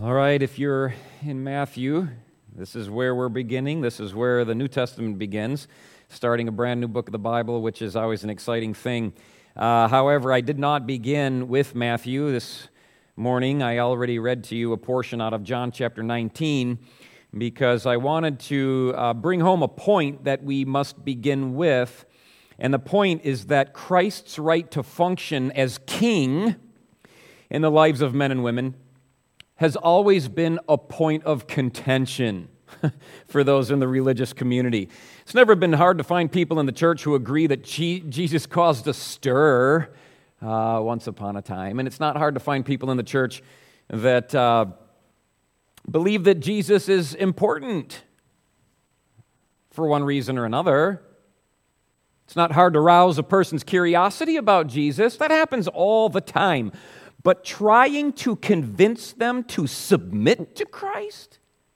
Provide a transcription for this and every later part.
All right, if you're in Matthew, this is where we're beginning. This is where the New Testament begins, starting a brand new book of the Bible, which is always an exciting thing. However, I did not begin with Matthew this morning. I already read to you a portion out of John chapter 19 because I wanted to bring home a point that we must begin with. And the point is that Christ's right to function as king in the lives of men and women has always been a point of contention for those in the religious community. It's never been hard to find people in the church who agree that Jesus caused a stir once upon a time, and it's not hard to find people in the church that believe that Jesus is important for one reason or another. It's not hard to rouse a person's curiosity about Jesus. That happens all the time. But trying to convince them to submit to Christ,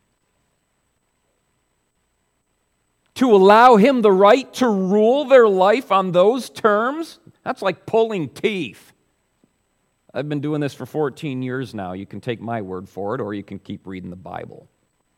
to allow Him the right to rule their life on those terms, that's like pulling teeth. I've been doing this for 14 years now. You can take my word for it, or you can keep reading the Bible.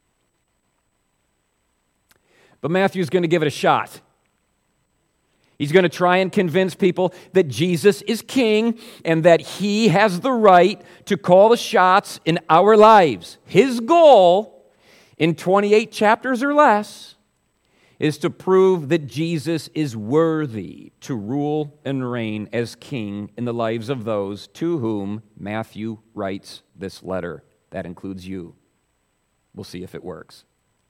But Matthew's going to give it a shot. He's going to try and convince people that Jesus is king and that He has the right to call the shots in our lives. His goal, in 28 chapters or less, is to prove that Jesus is worthy to rule and reign as king in the lives of those to whom Matthew writes this letter. That includes you. We'll see if it works.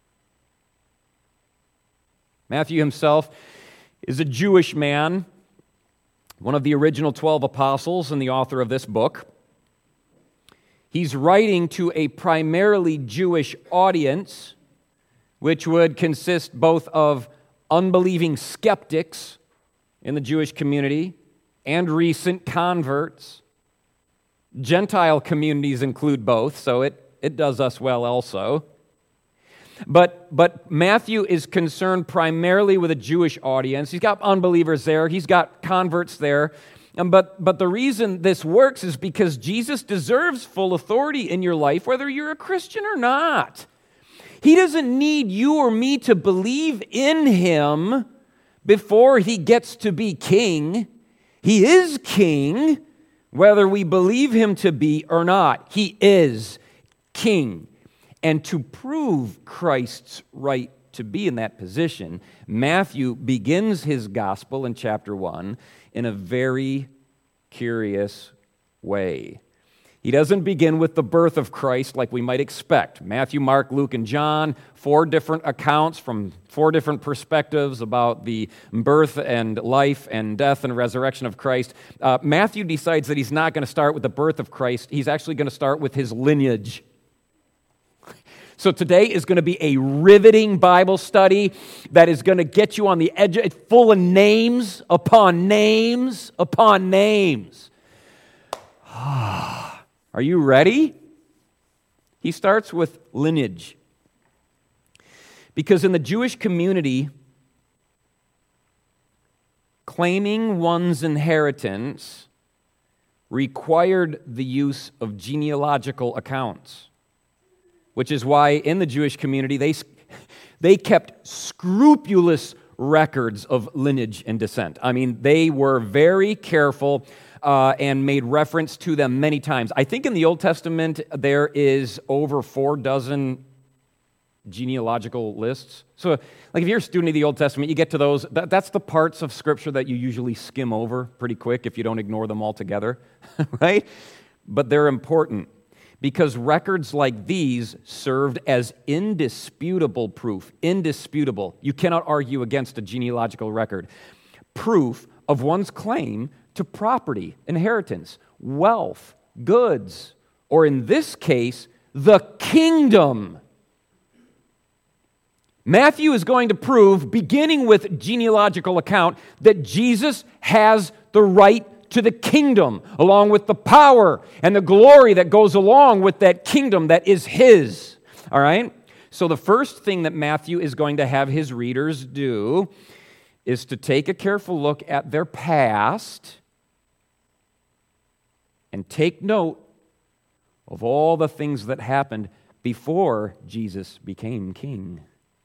Matthew himself is a Jewish man, one of the original 12 apostles and the author of this book. He's writing to a primarily Jewish audience, which would consist both of unbelieving skeptics in the Jewish community and recent converts. Gentile communities include both, so it does us well also. But Matthew is concerned primarily with a Jewish audience. He's got unbelievers there. He's got converts there. But the reason this works is because Jesus deserves full authority in your life, whether you're a Christian or not. He doesn't need you or me to believe in Him before He gets to be king. He is king, whether we believe Him to be or not. He is king. And to prove Christ's right to be in that position, Matthew begins his gospel in chapter 1 in a very curious way. He doesn't begin with the birth of Christ like we might expect. Matthew, Mark, Luke, and John, 4 different accounts from 4 different perspectives about the birth and life and death and resurrection of Christ. Matthew decides that he's not going to start with the birth of Christ. He's actually going to start with His lineage. So today is going to be a riveting Bible study that is going to get you on the edge. It's full of names upon names upon names. Are you ready? He starts with lineage. Because in the Jewish community, claiming one's inheritance required the use of genealogical accounts. Which is why in the Jewish community, they kept scrupulous records of lineage and descent. I mean, they were very careful and made reference to them many times. I think in the Old Testament, there is over 4 dozen genealogical lists. So, like if you're a student of the Old Testament, you get to those. That's the parts of Scripture that you usually skim over pretty quick if you don't ignore them altogether, right? But they're important. Because records like these served as indisputable proof, indisputable. You cannot argue against a genealogical record. Proof of one's claim to property, inheritance, wealth, goods, or in this case, the kingdom. Matthew is going to prove, beginning with genealogical account, that Jesus has the right to the kingdom, along with the power and the glory that goes along with that kingdom that is His. All right? So the first thing that Matthew is going to have his readers do is to take a careful look at their past and take note of all the things that happened before Jesus became king.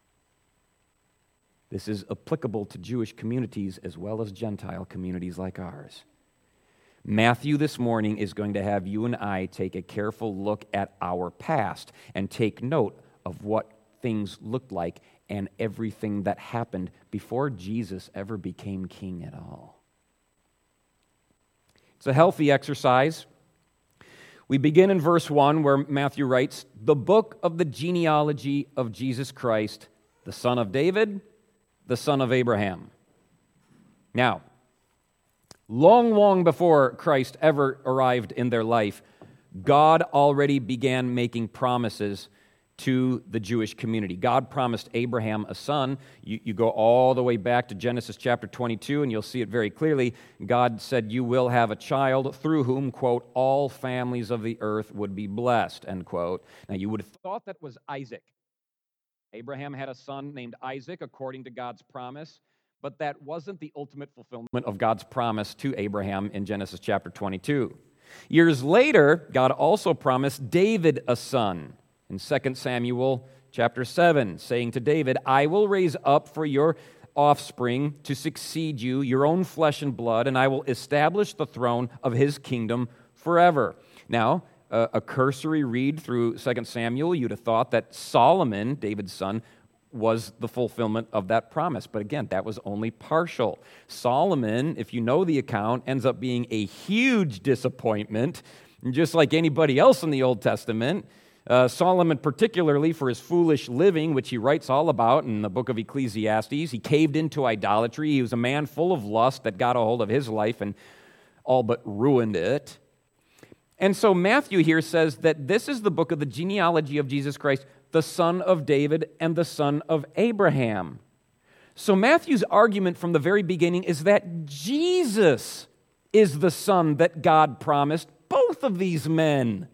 This is applicable to Jewish communities as well as Gentile communities like ours. Matthew this morning is going to have you and I take a careful look at our past and take note of what things looked like and everything that happened before Jesus ever became king at all. It's a healthy exercise. We begin in verse 1 where Matthew writes, "The book of the genealogy of Jesus Christ, the son of David, the son of Abraham." Now, long before Christ ever arrived in their life, God already began making promises to the Jewish community. God promised Abraham a son. You go all the way back to Genesis chapter 22, and you'll see it very clearly. God said, "You will have a child through whom," quote, "all families of the earth would be blessed," end quote. Now, you would have thought that was Isaac. Abraham had a son named Isaac according to God's promise, but that wasn't the ultimate fulfillment of God's promise to Abraham in Genesis chapter 22. Years later, God also promised David a son in 2 Samuel chapter 7, saying to David, "I will raise up for your offspring to succeed you, your own flesh and blood, and I will establish the throne of his kingdom forever." Now, a cursory read through 2 Samuel, you'd have thought that Solomon, David's son, was the fulfillment of that promise. But again, that was only partial. Solomon, if you know the account, ends up being a huge disappointment, just like anybody else in the Old Testament. Solomon, particularly for his foolish living, which he writes all about in the book of Ecclesiastes, he caved into idolatry. He was a man full of lust that got a hold of his life and all but ruined it. And so Matthew here says that this is the book of the genealogy of Jesus Christ, the son of David and the son of Abraham. So Matthew's argument from the very beginning is that Jesus is the son that God promised both of these men.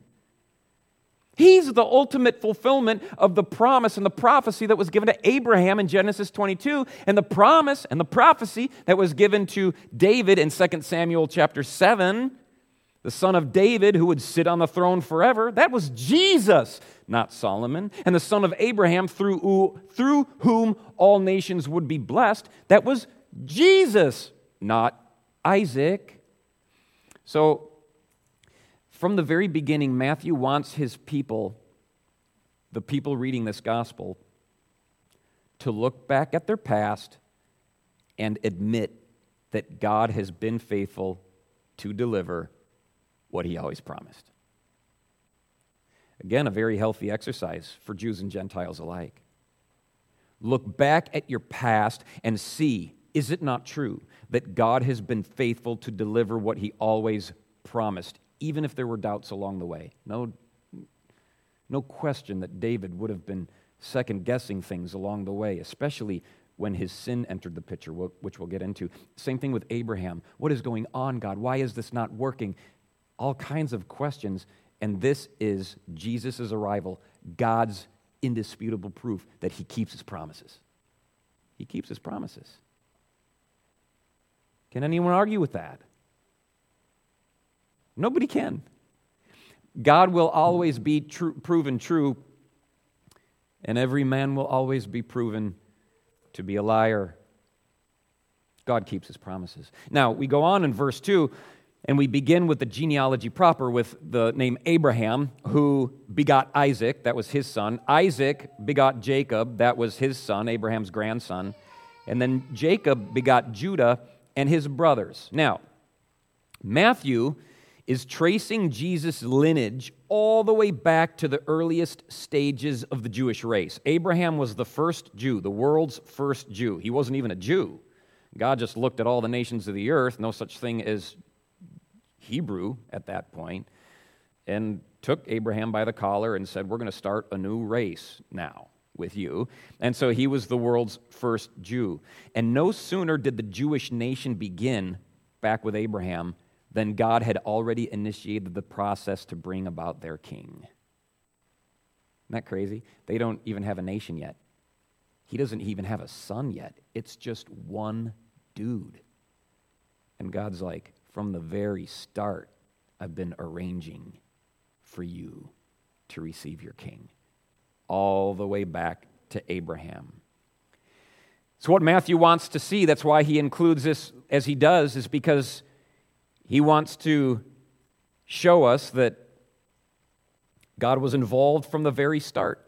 He's the ultimate fulfillment of the promise and the prophecy that was given to Abraham in Genesis 22, and the promise and the prophecy that was given to David in 2 Samuel chapter 7, the son of David who would sit on the throne forever. That was Jesus, not Solomon. And the son of Abraham through whom all nations would be blessed. That was Jesus, not Isaac. So, from the very beginning, Matthew wants his people, the people reading this gospel, to look back at their past and admit that God has been faithful to deliver what he always promised. Again, a very healthy exercise for Jews and Gentiles alike. Look back at your past and see, is it not true that God has been faithful to deliver what he always promised, even if there were doubts along the way? No question that David would have been second-guessing things along the way, especially when his sin entered the picture, which we'll get into. Same thing with Abraham. What is going on, God? Why is this not working? All kinds of questions, and this is Jesus' arrival, God's indisputable proof that he keeps his promises. He keeps his promises. Can anyone argue with that? Nobody can. God will always be proven true, and every man will always be proven to be a liar. God keeps his promises. Now, we go on in verse 2, and we begin with the genealogy proper with the name Abraham, who begot Isaac, that was his son. Isaac begot Jacob, that was his son, Abraham's grandson. And then Jacob begot Judah and his brothers. Now, Matthew is tracing Jesus' lineage all the way back to the earliest stages of the Jewish race. Abraham was the first Jew, the world's first Jew. He wasn't even a Jew. God just looked at all the nations of the earth, no such thing as Hebrew at that point, and took Abraham by the collar and said, we're going to start a new race now with you. And so he was the world's first Jew. And no sooner did the Jewish nation begin back with Abraham than God had already initiated the process to bring about their king. Isn't that crazy? They don't even have a nation yet. He doesn't even have a son yet. It's just one dude. And God's like, from the very start, I've been arranging for you to receive your king. All the way back to Abraham. So what Matthew wants to see, that's why he includes this as he does, is because he wants to show us that God was involved from the very start.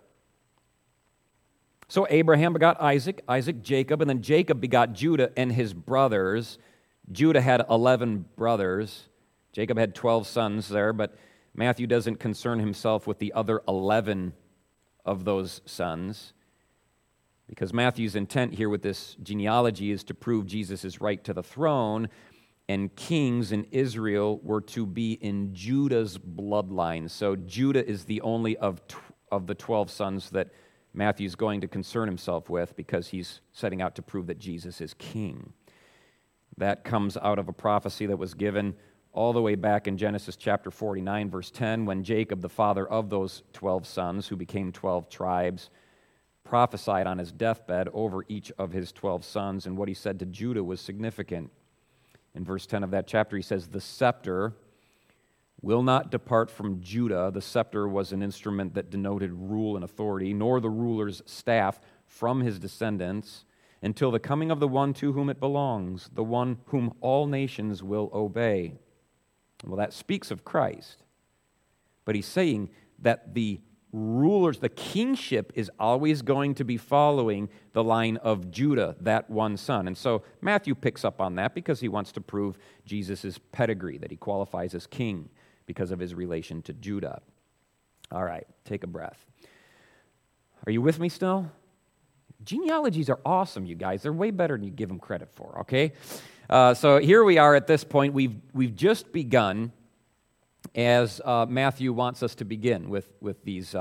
So Abraham begot Isaac, Isaac Jacob, and then Jacob begot Judah and his brothers. Judah had 11 brothers. Jacob had 12 sons there, but Matthew doesn't concern himself with the other 11 of those sons, because Matthew's intent here with this genealogy is to prove Jesus' right to the throne, and kings in Israel were to be in Judah's bloodline. So Judah is the only of the 12 sons that Matthew's going to concern himself with, because he's setting out to prove that Jesus is king. That comes out of a prophecy that was given all the way back in Genesis chapter 49, verse 10, when Jacob, the father of those 12 sons who became 12 tribes, prophesied on his deathbed over each of his 12 sons, and what he said to Judah was significant. In verse 10 of that chapter, he says, "The scepter will not depart from Judah." The scepter was an instrument that denoted rule and authority, "nor the ruler's staff from his descendants, until the coming of the one to whom it belongs, the one whom all nations will obey." Well, that speaks of Christ. But he's saying that the rulers, the kingship is always going to be following the line of Judah, that one son. And so Matthew picks up on that because he wants to prove Jesus' pedigree, that he qualifies as king because of his relation to Judah. All right, take a breath. Are you with me still? Genealogies are awesome, you guys. They're way better than you give them credit for, okay? So here we are at this point. We've just begun, as Matthew wants us to begin with these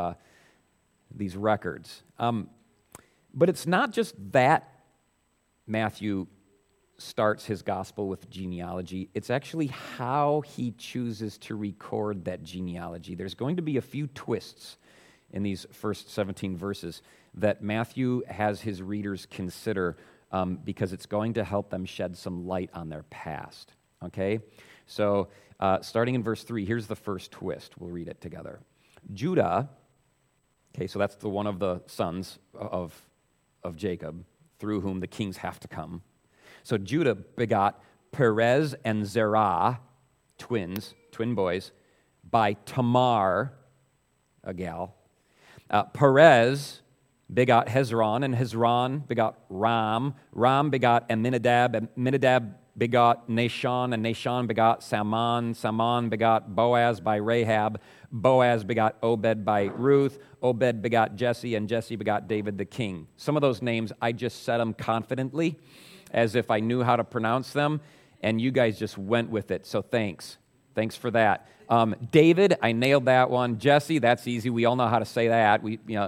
records. But it's not just that Matthew starts his gospel with genealogy. It's actually how he chooses to record that genealogy. There's going to be a few twists in these first 17 verses that Matthew has his readers consider, because it's going to help them shed some light on their past. Okay? So, starting in verse 3, here's the first twist. We'll read it together. Judah, okay, so that's the one of the sons of Jacob, through whom the kings have to come. So Judah begot Perez and Zerah, twin boys, by Tamar, a gal. Perez begot Hezron, and Hezron begot Ram. Ram begot Amminadab, Amminadab begot Nahshon, and Nahshon begot Salmon. Salmon begot Boaz by Rahab. Boaz begot Obed by Ruth. Obed begot Jesse, and Jesse begot David the king. Some of those names, I just said them confidently, as if I knew how to pronounce them, and you guys just went with it, so thanks. Thanks for that. David, I nailed that one. Jesse, that's easy. We all know how to say that.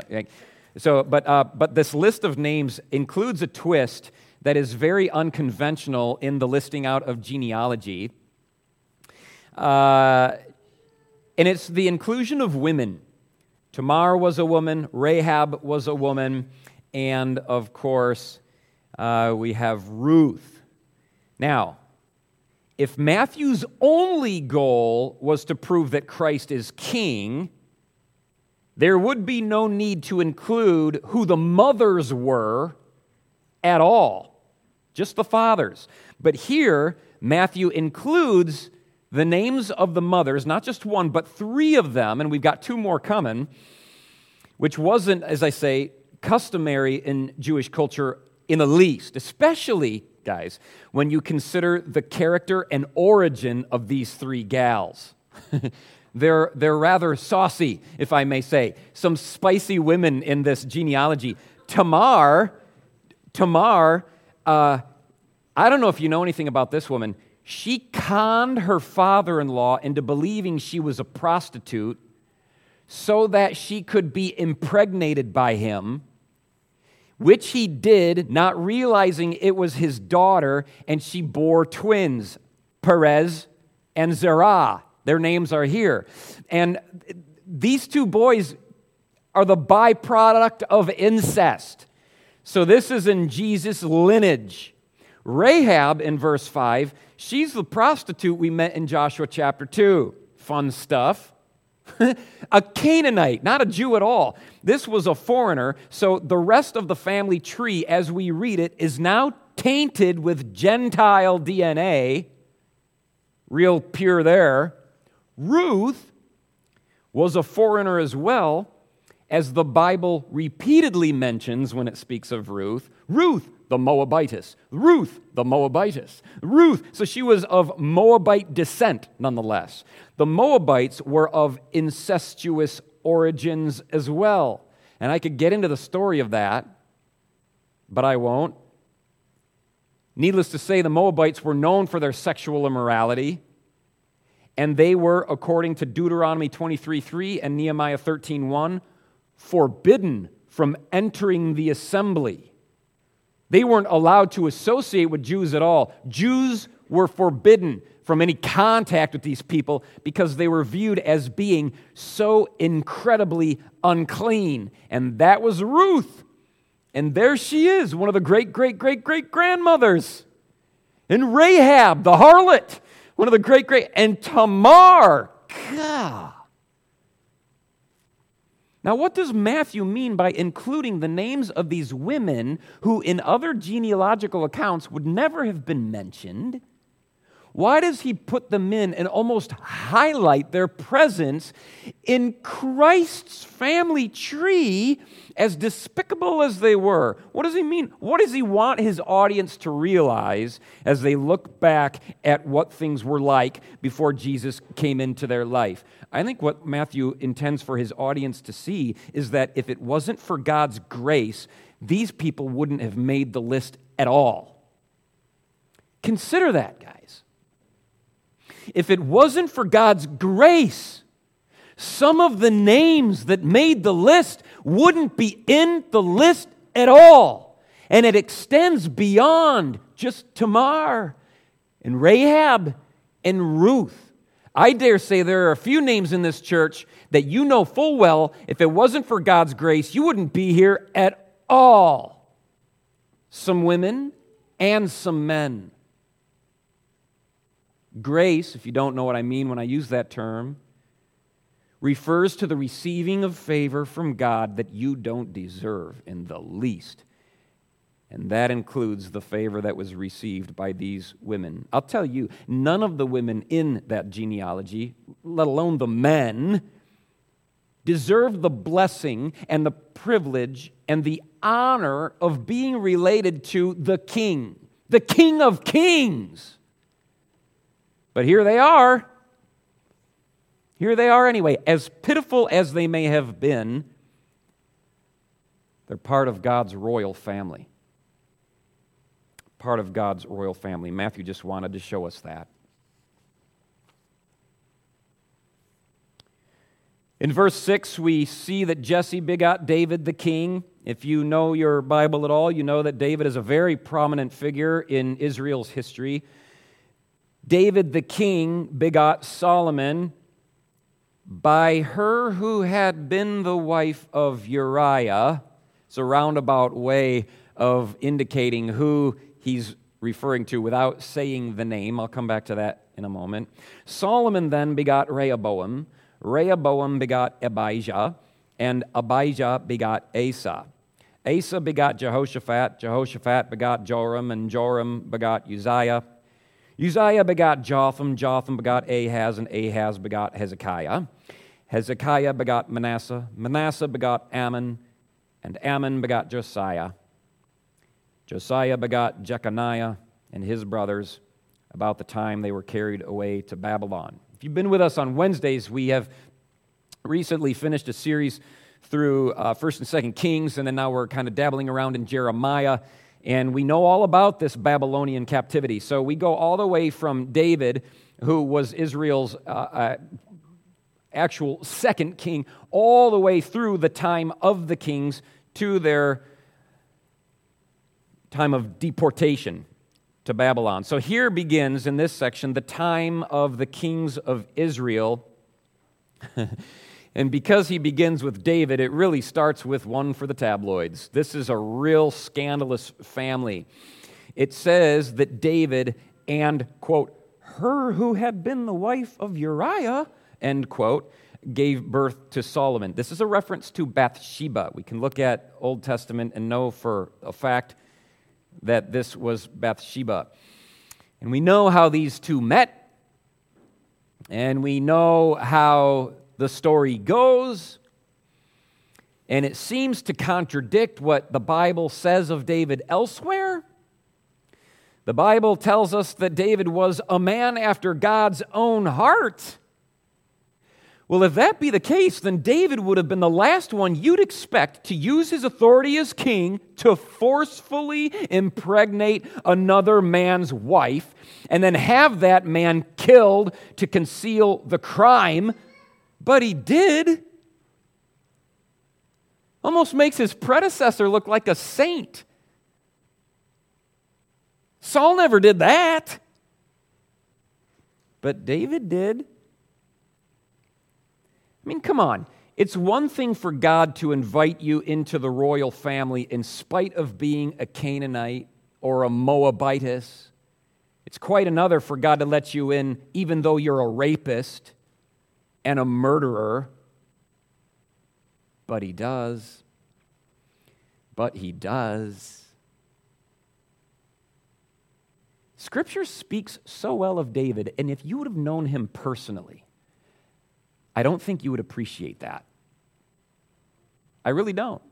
But this list of names includes a twist that is very unconventional in the listing out of genealogy. And it's the inclusion of women. Tamar was a woman, Rahab was a woman, and of course, we have Ruth. Now, if Matthew's only goal was to prove that Christ is king, there would be no need to include who the mothers were at all, just the fathers. But here, Matthew includes the names of the mothers, not just one, but three of them, and we've got two more coming, which wasn't, as I say, customary in Jewish culture in the least, especially, guys, when you consider the character and origin of these three gals. They're rather saucy, if I may say. Some spicy women in this genealogy. Tamar, I don't know if you know anything about this woman. She conned her father-in-law into believing she was a prostitute so that she could be impregnated by him, which he did, not realizing it was his daughter, and she bore twins, Perez and Zerah. Their names are here. And these two boys are the byproduct of incest. So this is in Jesus' lineage. Rahab, in verse 5, she's the prostitute we met in Joshua chapter 2. Fun stuff. A Canaanite, not a Jew at all. This was a foreigner, so the rest of the family tree, as we read it, is now tainted with Gentile DNA. Real pure there. Ruth was a foreigner as well, as the Bible repeatedly mentions when it speaks of Ruth. Ruth, the Moabitess. Ruth, the Moabitess. Ruth, so she was of Moabite descent nonetheless. The Moabites were of incestuous origins as well. And I could get into the story of that, but I won't. Needless to say, the Moabites were known for their sexual immorality, and they were, according to Deuteronomy 23:3 and Nehemiah 13:1, forbidden from entering the assembly. They weren't allowed to associate with Jews at all. Jews were forbidden from any contact with these people because they were viewed as being so incredibly unclean. And that was Ruth. And there she is, one of the great-great-great-great-grandmothers. And Rahab, the harlot, one of the great-great, and Tamar. God. Now, what does Matthew mean by including the names of these women who in other genealogical accounts would never have been mentioned? Why does he put them in and almost highlight their presence in Christ's family tree, as despicable as they were? What does he mean? What does he want his audience to realize as they look back at what things were like before Jesus came into their life? I think what Matthew intends for his audience to see is that if it wasn't for God's grace, these people wouldn't have made the list at all. Consider that, guys. If it wasn't for God's grace, some of the names that made the list wouldn't be in the list at all. And it extends beyond just Tamar and Rahab and Ruth. I dare say there are a few names in this church that you know full well, if it wasn't for God's grace, you wouldn't be here at all. Some women and some men. Grace, if you don't know what I mean when I use that term, refers to the receiving of favor from God that you don't deserve in the least. And that includes the favor that was received by these women. I'll tell you, none of the women in that genealogy, let alone the men, deserve the blessing and the privilege and the honor of being related to the King of Kings. But here they are. Here they are anyway. As pitiful as they may have been, they're part of God's royal family. Part of God's royal family. Matthew just wanted to show us that. In verse 6, we see that Jesse begot David the king. If you know your Bible at all, you know that David is a very prominent figure in Israel's history. David the king begot Solomon by her who had been the wife of Uriah. It's a roundabout way of indicating who he's referring to without saying the name. I'll come back to that in a moment. Solomon then begot Rehoboam. Rehoboam begot Abijah, and Abijah begot Asa. Asa begot Jehoshaphat. Jehoshaphat begot Joram, and Joram begot Uzziah. Uzziah begot Jotham, Jotham begot Ahaz, and Ahaz begot Hezekiah. Hezekiah begot Manasseh, Manasseh begot Ammon, and Ammon begot Josiah. Josiah begot Jeconiah and his brothers about the time they were carried away to Babylon. If you've been with us on Wednesdays, we have recently finished a series through 1st and 2nd Kings, and then now we're kind of dabbling around in Jeremiah. And we know all about this Babylonian captivity. So we go all the way from David, who was Israel's actual second king, all the way through the time of the kings to their time of deportation to Babylon. So here begins, in this section, the time of the kings of Israel. And because he begins with David, it really starts with one for the tabloids. This is a real scandalous family. It says that David and, quote, her who had been the wife of Uriah, end quote, gave birth to Solomon. This is a reference to Bathsheba. We can look at Old Testament and know for a fact that this was Bathsheba. And we know how these two met, and we know how the story goes, and it seems to contradict what the Bible says of David elsewhere. The Bible tells us that David was a man after God's own heart. Well, if that be the case, then David would have been the last one you'd expect to use his authority as king to forcefully impregnate another man's wife and then have that man killed to conceal the crime. But he did. Almost makes his predecessor look like a saint. Saul never did that. But David did. I mean, come on. It's one thing for God to invite you into the royal family in spite of being a Canaanite or a Moabitess. It's quite another for God to let you in even though you're a rapist and a murderer. But he does. But he does. Scripture speaks so well of David, and if you would have known him personally, I don't think you would appreciate that. I really don't.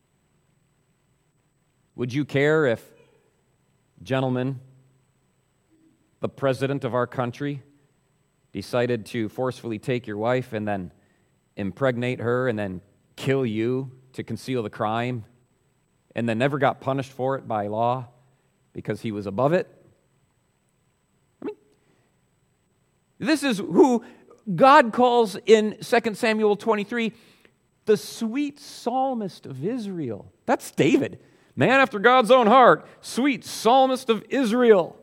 Would you care if, gentlemen, the president of our country decided to forcefully take your wife and then impregnate her and then kill you to conceal the crime and then never got punished for it by law because he was above it? I mean, this is who God calls in 2 Samuel 23 the sweet psalmist of Israel. That's David, man after God's own heart, sweet psalmist of Israel.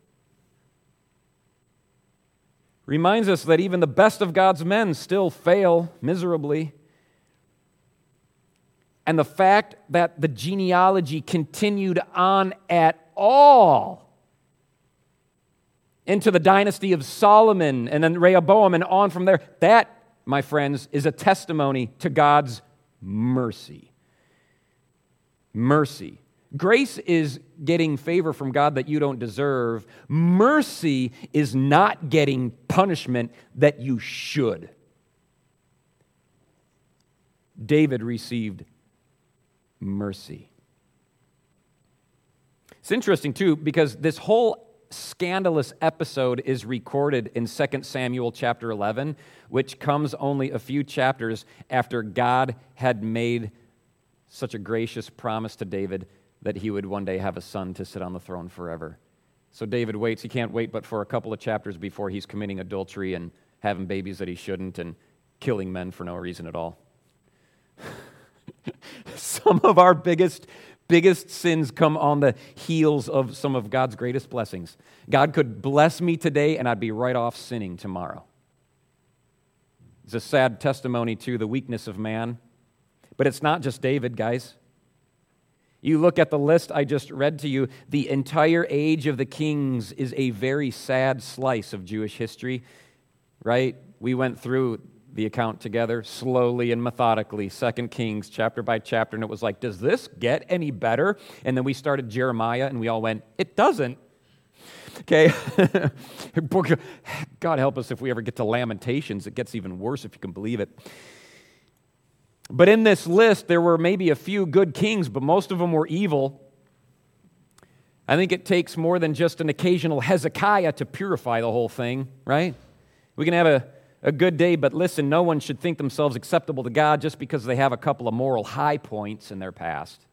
Reminds us that even the best of God's men still fail miserably. And the fact that the genealogy continued on at all into the dynasty of Solomon and then Rehoboam and on from there, that, my friends, is a testimony to God's mercy. Mercy. Grace is getting favor from God that you don't deserve. Mercy is not getting punishment that you should. David received mercy. It's interesting, too, because this whole scandalous episode is recorded in 2 Samuel chapter 11, which comes only a few chapters after God had made such a gracious promise to David that he would one day have a son to sit on the throne forever. So David waits. He can't wait but for a couple of chapters before he's committing adultery and having babies that he shouldn't and killing men for no reason at all. Some of our biggest sins come on the heels of some of God's greatest blessings. God could bless me today and I'd be right off sinning tomorrow. It's a sad testimony to the weakness of man. But it's not just David, guys. You look at the list I just read to you, the entire age of the kings is a very sad slice of Jewish history, right? We went through the account together slowly and methodically, 2 Kings, chapter by chapter, and it was like, does this get any better? And then we started Jeremiah, and we all went, it doesn't. Okay? God help us if we ever get to Lamentations. It gets even worse if you can believe it. But in this list, there were maybe a few good kings, but most of them were evil. I think it takes more than just an occasional Hezekiah to purify the whole thing, right? We can have a good day, but listen, no one should think themselves acceptable to God just because they have a couple of moral high points in their past.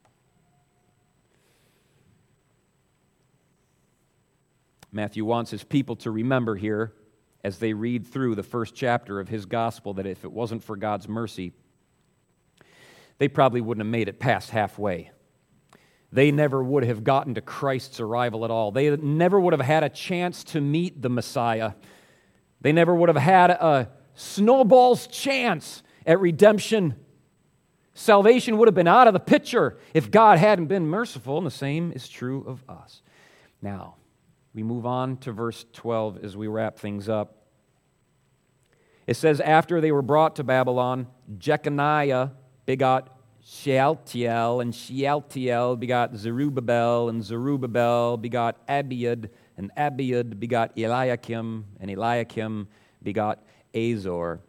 Matthew wants his people to remember here as they read through the first chapter of his gospel that if it wasn't for God's mercy, they probably wouldn't have made it past halfway. They never would have gotten to Christ's arrival at all. They never would have had a chance to meet the Messiah. They never would have had a snowball's chance at redemption. Salvation would have been out of the picture if God hadn't been merciful, and the same is true of us. Now, we move on to verse 12 as we wrap things up. It says, after they were brought to Babylon, Jeconiah begot Shealtiel, and Shealtiel begot Zerubbabel, and Zerubbabel begot Abiud, and Abiud begot Eliakim, and Eliakim begot Azor.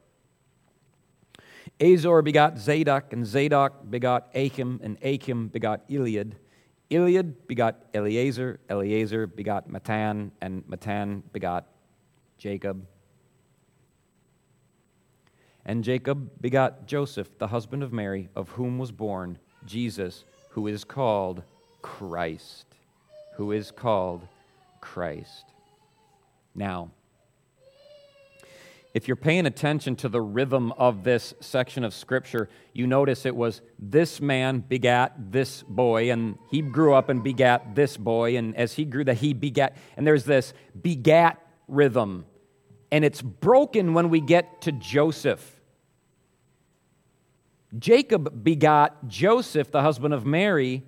Azor begot Zadok, and Zadok begot Achim, and Achim begot Eliud. Eliud begot Eleazar, Eleazar begot Matan, and Matan begot Jacob. And Jacob begot Joseph, the husband of Mary, of whom was born Jesus, who is called Christ. Who is called Christ. Now, if you're paying attention to the rhythm of this section of Scripture, you notice it was this man begat this boy, and he grew up and begat this boy, and as he grew, that he begat, and there's this begat rhythm, and it's broken when we get to Joseph. Jacob begot Joseph, the husband of Mary,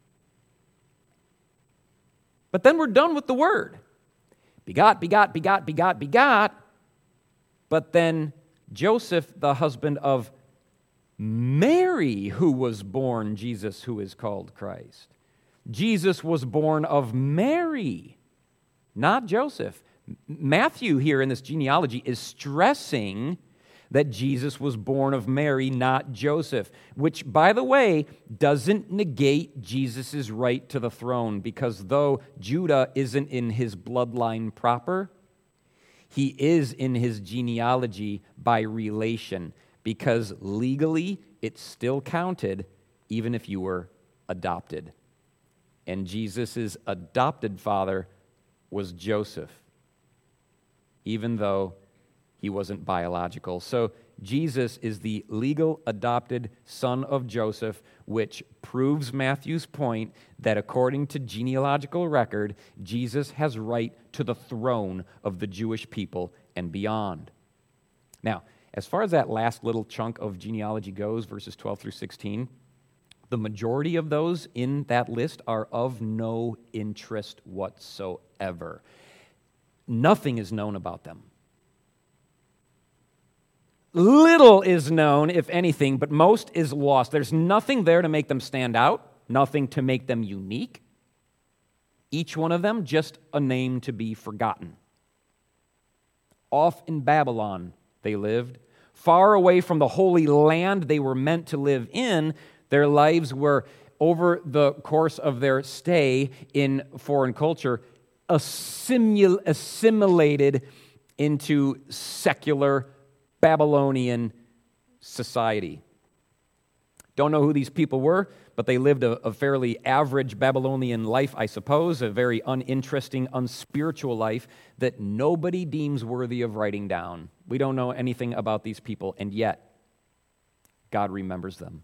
but then we're done with the word. Begot, begot, begot, begot, begot. But then Joseph, the husband of Mary, who was born Jesus, who is called Christ. Jesus was born of Mary, not Joseph. Matthew here in this genealogy is stressing that Jesus was born of Mary, not Joseph, which, by the way, doesn't negate Jesus' right to the throne, because though Judah isn't in his bloodline proper, he is in his genealogy by relation, because legally it still counted even if you were adopted. And Jesus' adopted father was Joseph, even though he wasn't biological. So Jesus is the legal adopted son of Joseph, which proves Matthew's point that according to genealogical record, Jesus has right to the throne of the Jewish people and beyond. Now, as far as that last little chunk of genealogy goes, verses 12 through 16, the majority of those in that list are of no interest whatsoever. Nothing is known about them. Little is known, if anything, but most is lost. There's nothing there to make them stand out, nothing to make them unique. Each one of them just a name to be forgotten. Off in Babylon they lived, far away from the holy land they were meant to live in. Their lives were, over the course of their stay in foreign culture, assimilated into secular Babylonian society. Don't know who these people were, but they lived a fairly average Babylonian life, I suppose, a very uninteresting, unspiritual life that nobody deems worthy of writing down. We don't know anything about these people, and yet God remembers them,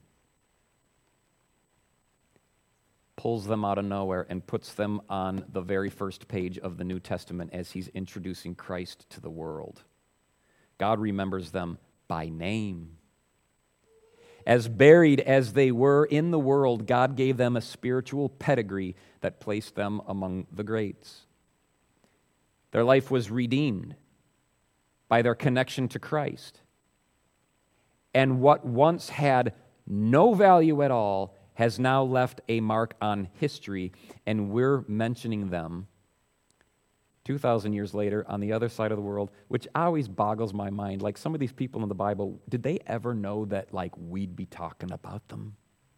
pulls them out of nowhere, and puts them on the very first page of the New Testament as he's introducing Christ to the world. God remembers them by name. As buried as they were in the world, God gave them a spiritual pedigree that placed them among the greats. Their life was redeemed by their connection to Christ. And what once had no value at all has now left a mark on history, and we're mentioning them 2,000 years later on the other side of the world, which always boggles my mind. Like, some of these people in the Bible, did they ever know that, like, we'd be talking about them?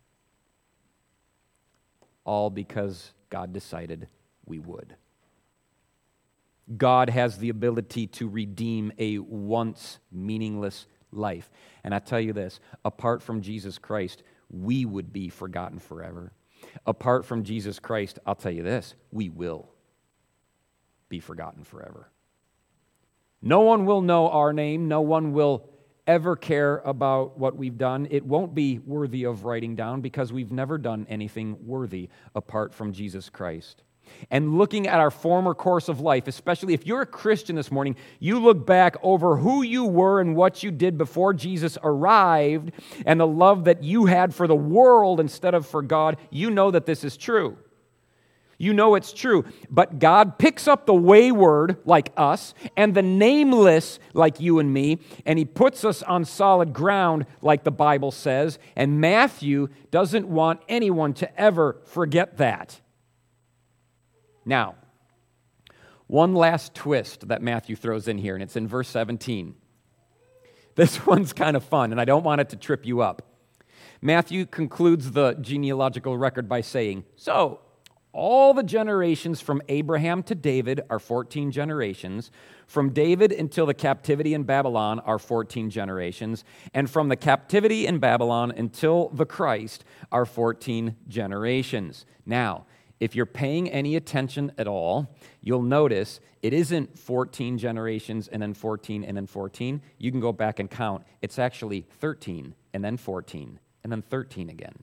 All because God decided we would. God has the ability to redeem a once meaningless life. And I tell you this, apart from Jesus Christ, we would be forgotten forever. Apart from Jesus Christ, I'll tell you this, we will be forgotten forever. No one will know our name. No one will ever care about what we've done. It won't be worthy of writing down because we've never done anything worthy apart from Jesus Christ. And looking at our former course of life, especially if you're a Christian this morning, you look back over who you were and what you did before Jesus arrived and the love that you had for the world instead of for God, you know that this is true. You know it's true. But God picks up the wayward, like us, and the nameless, like you and me, and He puts us on solid ground, like the Bible says, and Matthew doesn't want anyone to ever forget that. Now, one last twist that Matthew throws in here, and it's in verse 17. This one's kind of fun, and I don't want it to trip you up. Matthew concludes the genealogical record by saying, so, all the generations from Abraham to David are 14 generations. From David until the captivity in Babylon are 14 generations. And from the captivity in Babylon until the Christ are 14 generations. Now, if you're paying any attention at all, you'll notice it isn't 14 generations and then 14 and then 14. You can go back and count. It's actually 13 and then 14 and then 13 again.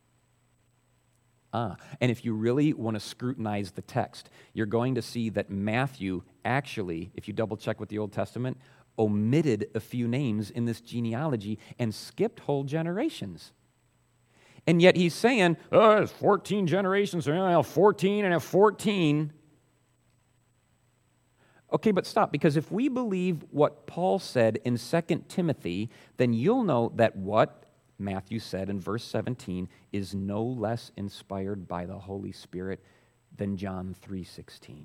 And if you really want to scrutinize the text, you're going to see that Matthew actually, if you double check with the Old Testament, omitted a few names in this genealogy and skipped whole generations. And yet he's saying, it's 14 generations, 14 and 14. Okay, but stop, because if we believe what Paul said in 2 Timothy, then you'll know that what Matthew said in verse 17 is no less inspired by the Holy Spirit than John 3:16.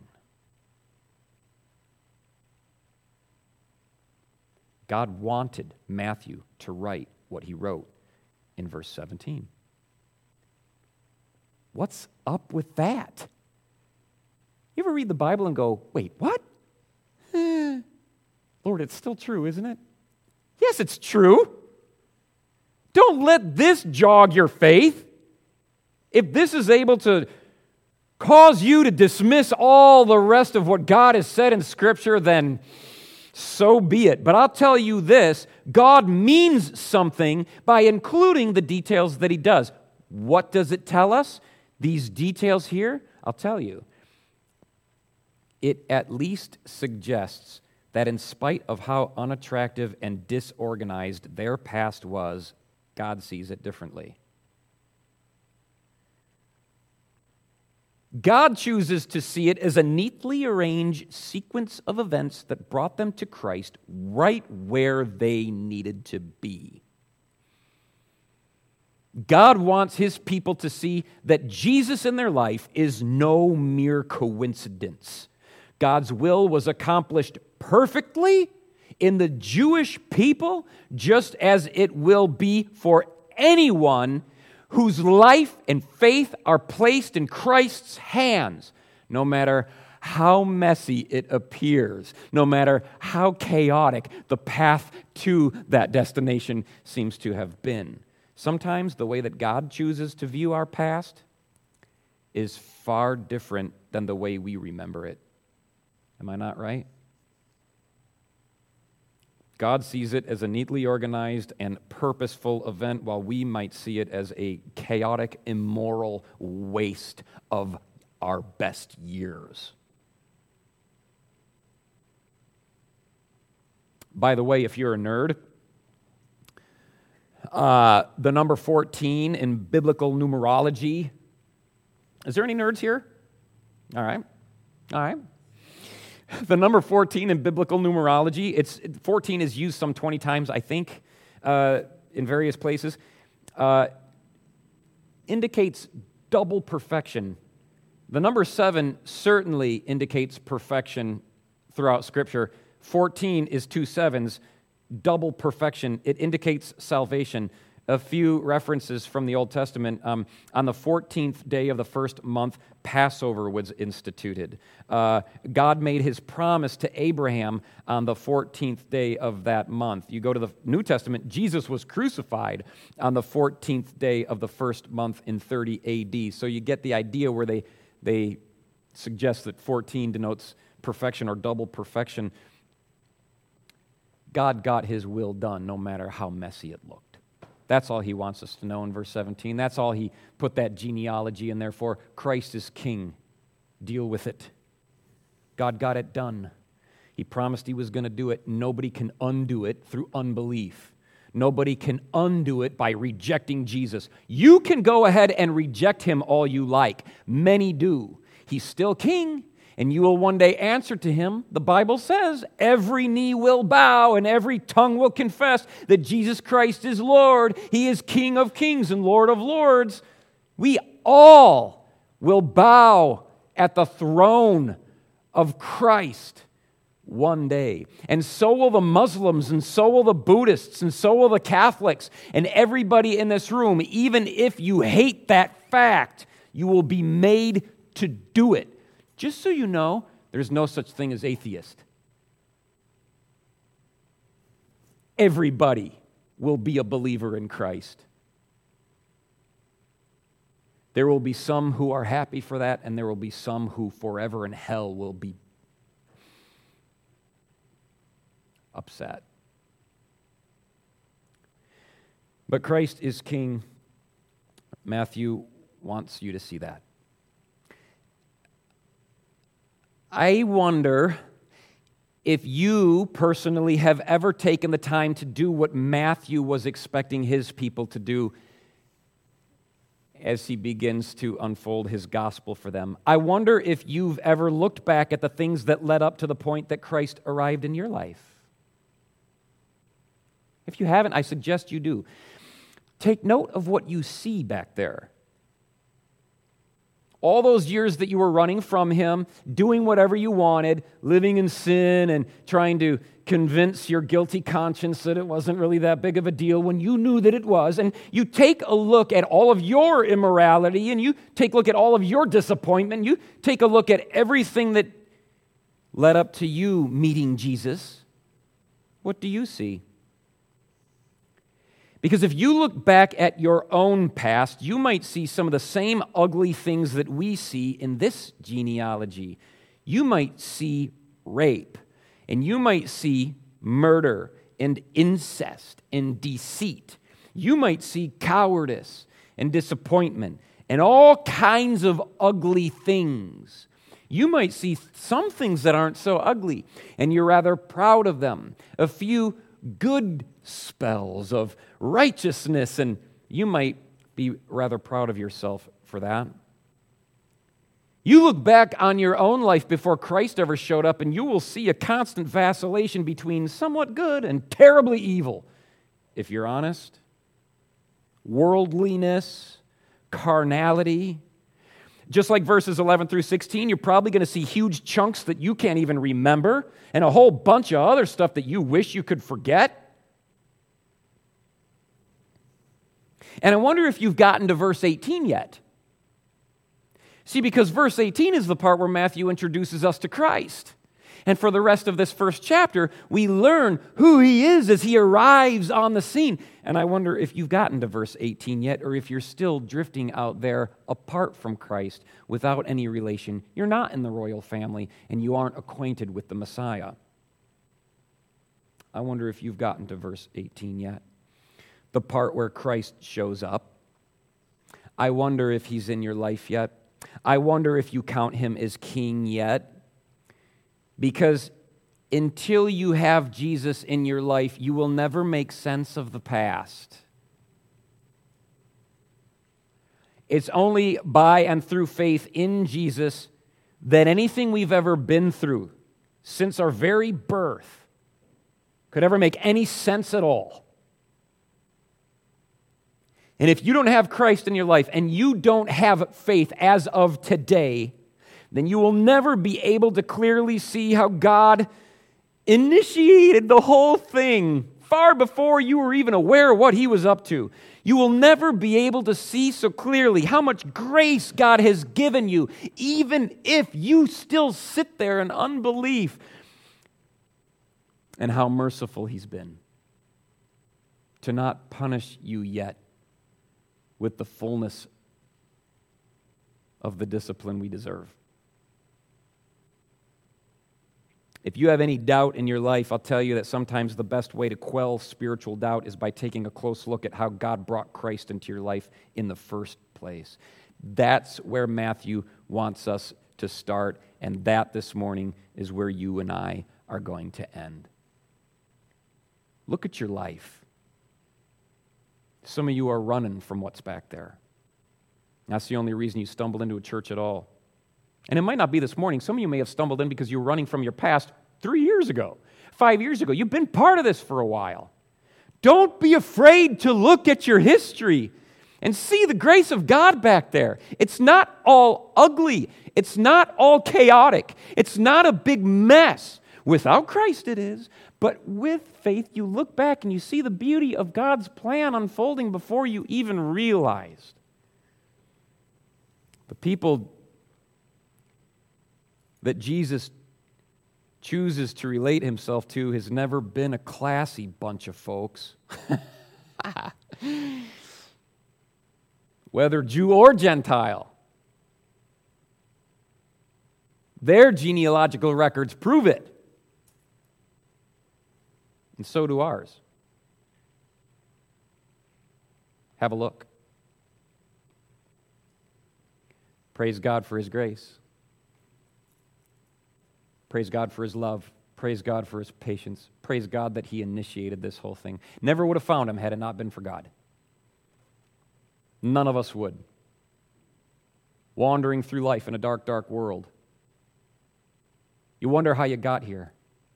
God wanted Matthew to write what he wrote in verse 17. What's up with that? You ever read the Bible and go, wait, what? Lord, it's still true, isn't it? Yes, it's true. Don't let this jog your faith. If this is able to cause you to dismiss all the rest of what God has said in Scripture, then so be it. But I'll tell you this, God means something by including the details that He does. What does it tell us? These details here, I'll tell you. It at least suggests that in spite of how unattractive and disorganized their past was, God sees it differently. God chooses to see it as a neatly arranged sequence of events that brought them to Christ right where they needed to be. God wants His people to see that Jesus in their life is no mere coincidence. God's will was accomplished perfectly in the Jewish people, just as it will be for anyone whose life and faith are placed in Christ's hands, no matter how messy it appears, no matter how chaotic the path to that destination seems to have been. Sometimes the way that God chooses to view our past is far different than the way we remember it. Am I not right? God sees it as a neatly organized and purposeful event, while we might see it as a chaotic, immoral waste of our best years. By the way, if you're a nerd, the number 14 in biblical numerology. Is there any nerds here? All right. The number 14 in biblical numerology, 14 is used some 20 times, I think, in various places, indicates double perfection. The number 7 certainly indicates perfection throughout Scripture. 14 is 2 sevens, double perfection. It indicates salvation. A few references from the Old Testament. On the 14th day of the first month, Passover was instituted. God made His promise to Abraham on the 14th day of that month. You go to the New Testament, Jesus was crucified on the 14th day of the first month in 30 A.D. So you get the idea where they suggest that 14 denotes perfection or double perfection. God got His will done no matter how messy it looked. That's all He wants us to know in verse 17. That's all He put that genealogy in there for. Christ is King. Deal with it. God got it done. He promised He was going to do it. Nobody can undo it through unbelief. Nobody can undo it by rejecting Jesus. You can go ahead and reject Him all you like. Many do. He's still king, and you will one day answer to him. The Bible says every knee will bow and every tongue will confess that Jesus Christ is Lord. He is King of kings and Lord of lords. We all will bow at the throne of Christ one day. And so will the Muslims, and so will the Buddhists, and so will the Catholics, and everybody in this room. Even if you hate that fact, you will be made to do it. Just so you know, there's no such thing as atheist. Everybody will be a believer in Christ. There will be some who are happy for that, and there will be some who forever in hell will be upset. But Christ is King. Matthew wants you to see that. I wonder if you personally have ever taken the time to do what Matthew was expecting his people to do as he begins to unfold his gospel for them. I wonder if you've ever looked back at the things that led up to the point that Christ arrived in your life. If you haven't, I suggest you do. Take note of what you see back there. All those years that you were running from him, doing whatever you wanted, living in sin and trying to convince your guilty conscience that it wasn't really that big of a deal when you knew that it was. And you take a look at all of your immorality, and you take a look at all of your disappointment. You take a look at everything that led up to you meeting Jesus. What do you see? Because if you look back at your own past, you might see some of the same ugly things that we see in this genealogy. You might see rape, and you might see murder and incest and deceit. You might see cowardice and disappointment and all kinds of ugly things. You might see some things that aren't so ugly, and you're rather proud of them. A few good spells of righteousness, and you might be rather proud of yourself for that. You look back on your own life before Christ ever showed up, and you will see a constant vacillation between somewhat good and terribly evil. If you're honest, worldliness, carnality. Just like verses 11 through 16, you're probably going to see huge chunks that you can't even remember, and a whole bunch of other stuff that you wish you could forget. And I wonder if you've gotten to verse 18 yet. See, because verse 18 is the part where Matthew introduces us to Christ. And for the rest of this first chapter, we learn who he is as he arrives on the scene. And I wonder if you've gotten to verse 18 yet, or if you're still drifting out there apart from Christ without any relation. You're not in the royal family, and you aren't acquainted with the Messiah. I wonder if you've gotten to verse 18 yet. The part where Christ shows up. I wonder if he's in your life yet. I wonder if you count him as king yet. Because until you have Jesus in your life, you will never make sense of the past. It's only by and through faith in Jesus that anything we've ever been through since our very birth could ever make any sense at all. And if you don't have Christ in your life and you don't have faith as of today, then you will never be able to clearly see how God initiated the whole thing far before you were even aware of what he was up to. You will never be able to see so clearly how much grace God has given you, even if you still sit there in unbelief, and how merciful he's been to not punish you yet with the fullness of the discipline we deserve. If you have any doubt in your life, I'll tell you that sometimes the best way to quell spiritual doubt is by taking a close look at how God brought Christ into your life in the first place. That's where Matthew wants us to start, and that this morning is where you and I are going to end. Look at your life. Some of you are running from what's back there. That's the only reason you stumbled into a church at all. And it might not be this morning. Some of you may have stumbled in because you were running from your past 3 years ago, 5 years ago. You've been part of this for a while. Don't be afraid to look at your history and see the grace of God back there. It's not all ugly. It's not all chaotic. It's not a big mess. Without Christ it is, but with faith you look back and you see the beauty of God's plan unfolding before you even realized. The people that Jesus chooses to relate himself to has never been a classy bunch of folks. Whether Jew or Gentile. Their genealogical records prove it. And so do ours. Have a look. Praise God for His grace. Praise God for His love. Praise God for His patience. Praise God that He initiated this whole thing. Never would have found Him had it not been for God. None of us would. Wandering through life in a dark, dark world. You wonder how you got here.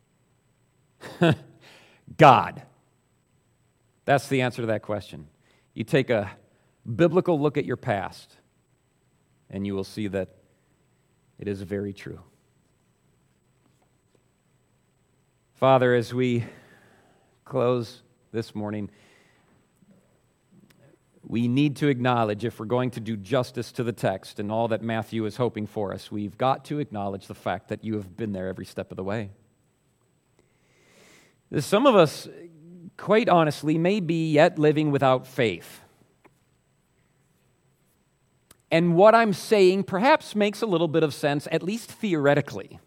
God. That's the answer to that question. You take a biblical look at your past, and you will see that it is very true. Father, as we close this morning, we need to acknowledge, if we're going to do justice to the text and all that Matthew is hoping for us, we've got to acknowledge the fact that you have been there every step of the way. Some of us, quite honestly, may be yet living without faith. And what I'm saying perhaps makes a little bit of sense, at least theoretically.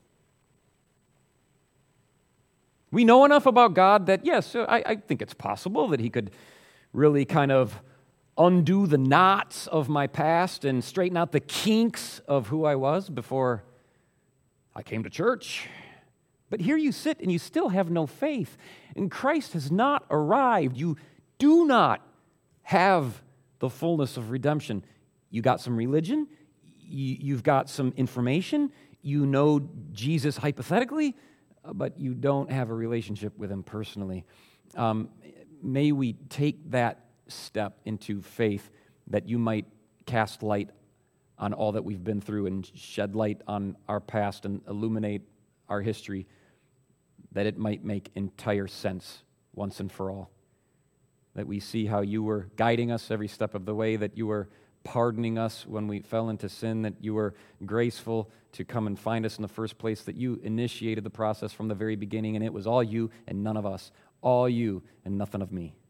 We know enough about God that, yes, I think it's possible that He could really kind of undo the knots of my past and straighten out the kinks of who I was before I came to church. But here you sit and you still have no faith. And Christ has not arrived. You do not have the fullness of redemption. You got some religion. You've got some information. You know Jesus hypothetically, but you don't have a relationship with Him personally. May we take that step into faith that you might cast light on all that we've been through and shed light on our past and illuminate our history, that it might make entire sense once and for all. That we see how you were guiding us every step of the way, that you were pardoning us when we fell into sin, that you were graceful to come and find us in the first place, that you initiated the process from the very beginning, and it was all you and none of us. All you and nothing of me.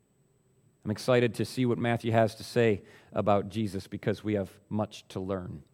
I'm excited to see what Matthew has to say about Jesus because we have much to learn.